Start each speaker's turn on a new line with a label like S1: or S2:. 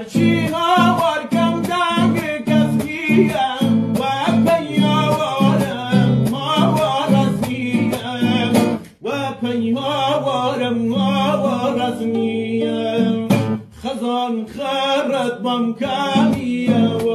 S1: هرچی هاور کم دنگ کسیم و پیاوارم هاور ازمیم و پیاوارم هاور ازمیم خزان خرد بم کمیه